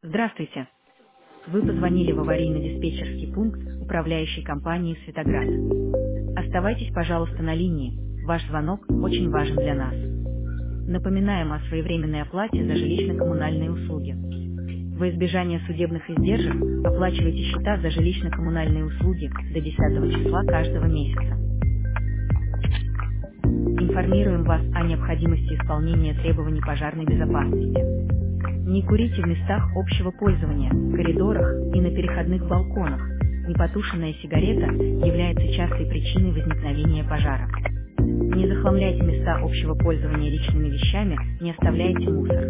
Здравствуйте. Вы позвонили в аварийно-диспетчерский пункт управляющей компании «Светоград». Оставайтесь, пожалуйста, на линии. Ваш звонок очень важен для нас. Напоминаем о своевременной оплате за жилищно-коммунальные услуги. Во избежание судебных издержек оплачивайте счета за жилищно-коммунальные услуги до 10 числа каждого месяца. Информируем вас о необходимости исполнения требований пожарной безопасности. Не курите в местах общего пользования, коридорах и на переходных балконах. Непотушенная сигарета является частой причиной возникновения пожара. Не захламляйте места общего пользования личными вещами, не оставляйте мусор.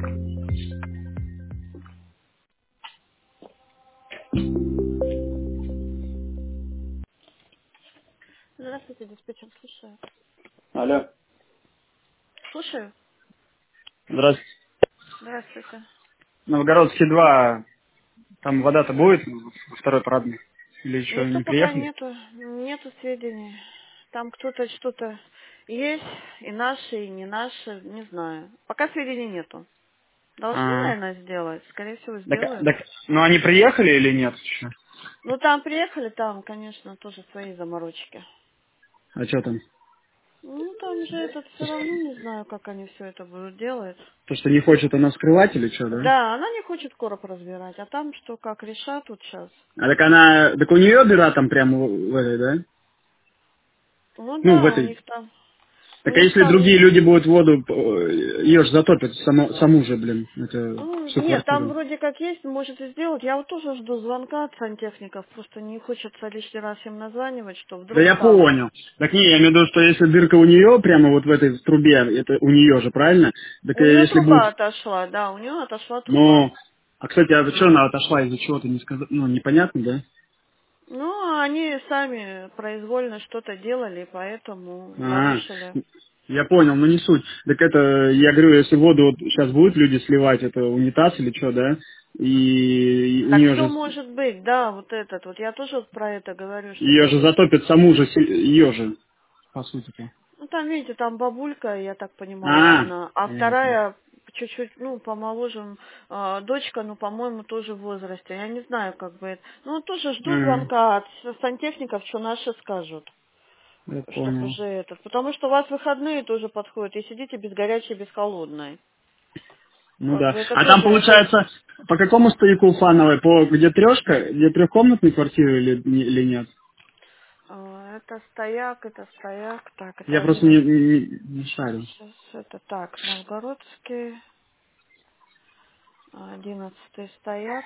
Здравствуйте, диспетчер, слушаю. Алло. Слушаю. Здравствуйте. Здравствуйте. Новгородский 2. Там вода-то будет во второй парадной? Или еще Никто не пока приехали? нету сведений. Там кто-то что-то есть, и наши, и не наши, не знаю. Пока сведений нету. Должны, А, наверное, сделать. Скорее всего, так, сделают. так, ну они приехали или нет еще? Ну, там приехали, там, конечно, тоже свои заморочки. А что там? Ну, там же этот все равно не знаю, как они все это будут делать. То, что не хочет она скрывать или что, да? Да, она не хочет короб разбирать, а там что, как решат тут сейчас. А так она, так у нее дыра там прямо в этой, да? Ну Ну, в да, у этой. них там, у Так а них если там, другие люди будут воду, ее же затопят саму же, блин, это ну, всю нет, там квартиру. вроде как есть, может и сделать. Я вот тоже жду звонка от сантехников, просто не хочется лишний раз им названивать, что Да вдруг я там. понял. Так не, я имею в виду, что если дырка у нее, прямо вот в этой трубе, это у нее же, правильно? Так У нее если труба будет. отошла, да, у нее отошла труба. Ну, а кстати, а что она отошла, из-за чего-то не сказал, ну, непонятно, да? Ну, они сами произвольно что-то делали, поэтому А, нарушили. я понял, но не суть. Так это, я говорю, если воду вот сейчас будут люди сливать, это унитаз или что, да? И у Так нее все же, может быть, да, вот этот вот. Я тоже вот про это говорю, что ее же тоже. затопит саму же, ее же, по сути-то. Ну, там, видите, там бабулька, я так понимаю, А, одна, а понятно. вторая чуть-чуть, ну, помоложе, дочка, ну, по-моему, тоже в возрасте. Я не знаю, как бы это. Ну, тоже жду А, звонка от сантехников, что наши скажут, я чтобы понял. уже этот. Потому что у вас выходные тоже подходят, и сидите без горячей, без холодной. Ну Как да. бы это А там тоже. получается, по какому стояку фановой? По где трешка, где трехкомнатной квартиры или нет? Это стояк, это стояк. Так, это Я просто не, 11. не шарю. Сейчас это так, Новгородский, 11 стояк.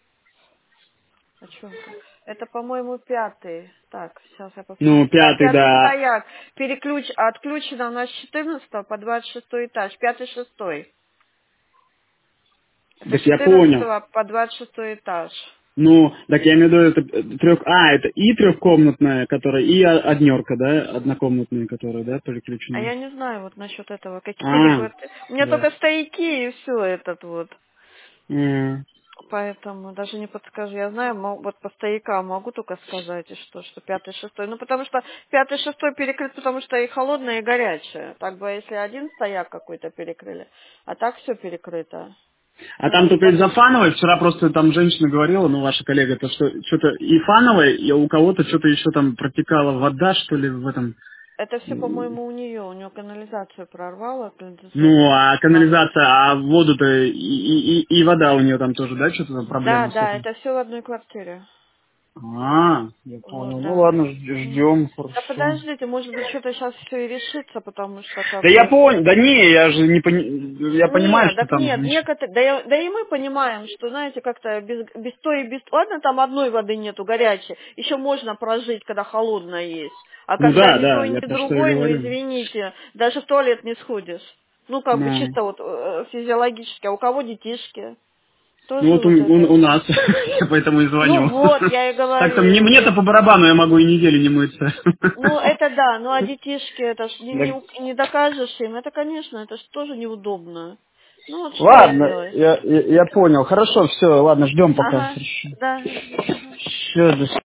А что это? Это, по-моему, пятый. Так, сейчас я Ну, посмотрю. Да, пятый, пятый да. стояк. Отключено у нас с 14 по 26 этаж. Пятый, шестой. Это с Так я понял. 14 по 26 этаж. Ну, так я имею в виду, это это и трехкомнатная, которая, и однерка, да, однокомнатная, которая, да, А переключена. я не знаю вот насчет этого, какие А, квартиры. У меня да. только стояки и все этот вот. М, Поэтому даже не подскажу. Я знаю, вот по стоякам могу только сказать, и что пятый, шестой. Ну, потому что пятый, шестой перекрыт, потому что и холодное, и горячее. Так бы, если один стояк какой-то перекрыли, а так все перекрыто. А там только из-за фановой, вчера просто там женщина говорила, ну, ваша коллега, то что что-то и фановой, и у кого-то что-то еще там протекала вода, что ли, в этом. Это все, по-моему, у нее канализацию прорвало, Ну, канализационную а систему. канализация, а воду-то и вода у нее там тоже, да, что-то там Да, проблемы с да, этим? это все в одной квартире. А, я Вот, понял. Ну да. ладно, ждем, Да хорошо. подождите, может быть, что-то сейчас все и решится, потому что Да как я бы. понял, да не, я же не я понимаю, Нет, что так там нет, некоторые, да и мы понимаем, что, знаете, как-то без той и без... Ладно, там одной воды нету, горячей, еще можно прожить, когда холодная есть. А Ну когда да, ни да, той, ни я про что и другой, ну, говорю. извините, даже в туалет не сходишь. Ну, как бы Да. чисто вот физиологически. А у кого детишки? Ну Тоже вот вот у это. нас, я поэтому и Ну звоню. вот, я и Так-то говорю. мне-то по барабану, я могу и неделю не мыться. Ну, это да, ну а детишки, это ж Да. не докажешь им, это, конечно, это ж тоже неудобно. Ну вот что Ладно, сделать? я понял. Хорошо, все, ладно, ждем пока. Ага, Хорошо. да, ага. Все, до